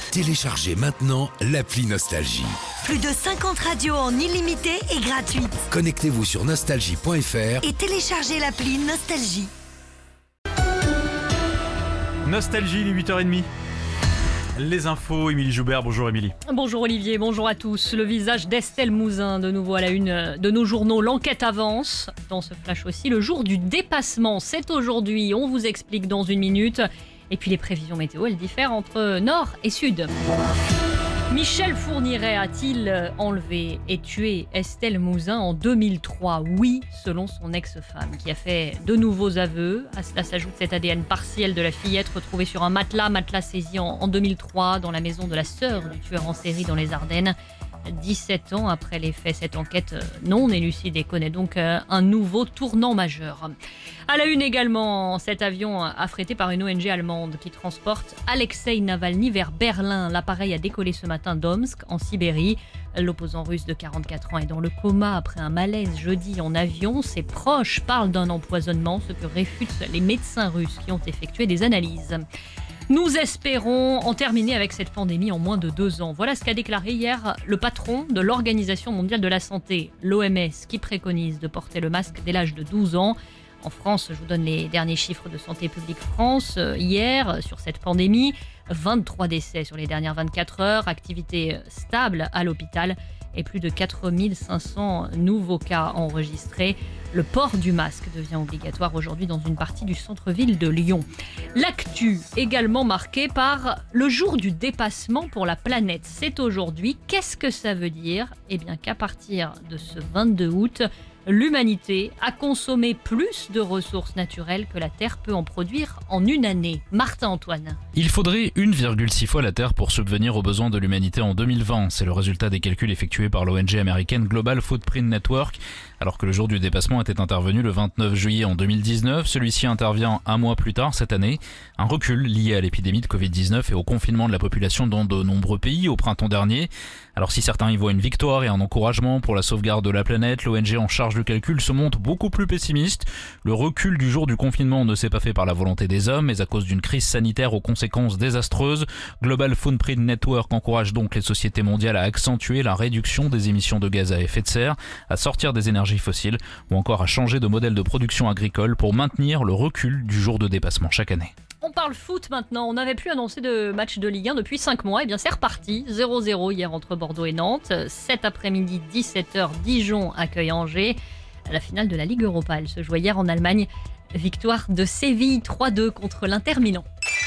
Téléchargez maintenant l'appli Nostalgie. Plus de 50 radios en illimité et gratuite. Connectez-vous sur nostalgie.fr Et téléchargez l'appli Nostalgie. Nostalgie, les 8h30. Les infos, Émilie Joubert. Bonjour Émilie. Bonjour Olivier, bonjour à tous. Le visage d'Estelle Mouzin, de nouveau à la une de nos journaux. L'enquête avance. Dans ce flash aussi, le jour du dépassement, c'est aujourd'hui. On vous explique dans une minute. Et puis les prévisions météo, elles diffèrent entre nord et sud. Michel Fourniret a-t-il enlevé et tué Estelle Mouzin en 2003 ? Oui, selon son ex-femme, qui a fait de nouveaux aveux. À cela s'ajoute cet ADN partiel de la fillette retrouvé sur un matelas saisi en 2003 dans la maison de la sœur du tueur en série dans les Ardennes. 17 ans après les faits, cette enquête non élucidée connaît donc un nouveau tournant majeur. À la une également, cet avion affrété par une ONG allemande qui transporte Alexei Navalny vers Berlin. L'appareil a décollé ce matin d'Omsk, en Sibérie. L'opposant russe de 44 ans est dans le coma après un malaise jeudi en avion. Ses proches parlent d'un empoisonnement, ce que réfutent les médecins russes qui ont effectué des analyses. Nous espérons en terminer avec cette pandémie en moins de 2 ans. Voilà ce qu'a déclaré hier le patron de l'Organisation mondiale de la santé, l'OMS, qui préconise de porter le masque dès l'âge de 12 ans. En France, je vous donne les derniers chiffres de Santé publique France. Hier, sur cette pandémie, 23 décès sur les dernières 24 heures, activité stable à l'hôpital et plus de 4500 nouveaux cas enregistrés. Le port du masque devient obligatoire aujourd'hui dans une partie du centre-ville de Lyon. L'actu également marquée par le jour du dépassement pour la planète. C'est aujourd'hui. Qu'est-ce que ça veut dire ? Eh bien qu'à partir de ce 22 août, l'humanité a consommé plus de ressources naturelles que la Terre peut en produire en une année. Martin Antoine. Il faudrait 1,6 fois la Terre pour subvenir aux besoins de l'humanité en 2020. C'est le résultat des calculs effectués par l'ONG américaine Global Footprint Network. Alors que le jour du dépassement était intervenu le 29 juillet en 2019, celui-ci intervient un mois plus tard cette année. Un recul lié à l'épidémie de Covid-19 et au confinement de la population dans de nombreux pays au printemps dernier. Alors si certains y voient une victoire et un encouragement pour la sauvegarde de la planète, l'ONG en charge du calcul se montre beaucoup plus pessimiste. Le recul du jour du confinement ne s'est pas fait par la volonté des hommes, mais à cause d'une crise sanitaire aux conséquences désastreuses. Global Footprint Network encourage donc les sociétés mondiales à accentuer la réduction des émissions de gaz à effet de serre, à sortir des énergies fossiles ou encore à changer de modèle de production agricole pour maintenir le recul du jour de dépassement chaque année. On parle foot maintenant, on n'avait plus annoncé de match de Ligue 1 depuis 5 mois, et bien c'est reparti, 0-0 hier entre Bordeaux et Nantes, cet après-midi 17h, Dijon accueille Angers, la finale de la Ligue Europa, elle se jouait hier en Allemagne, victoire de Séville 3-2 contre l'Inter Milan.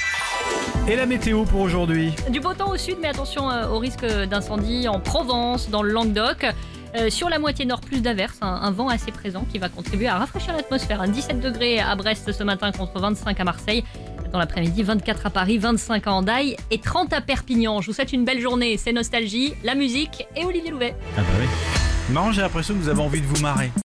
Et la météo pour aujourd'hui ? Du beau temps au sud, mais attention au risque d'incendie en Provence, dans le Languedoc. Sur la moitié nord, plus d'averses, un vent assez présent qui va contribuer à rafraîchir l'atmosphère. 17 degrés à Brest ce matin contre 25 à Marseille. Dans l'après-midi, 24 à Paris, 25 à Hendaye et 30 à Perpignan. Je vous souhaite une belle journée. C'est Nostalgie, la musique et Olivier Louvet. Ah bah oui. Non, j'ai l'impression que vous avez envie de vous marrer.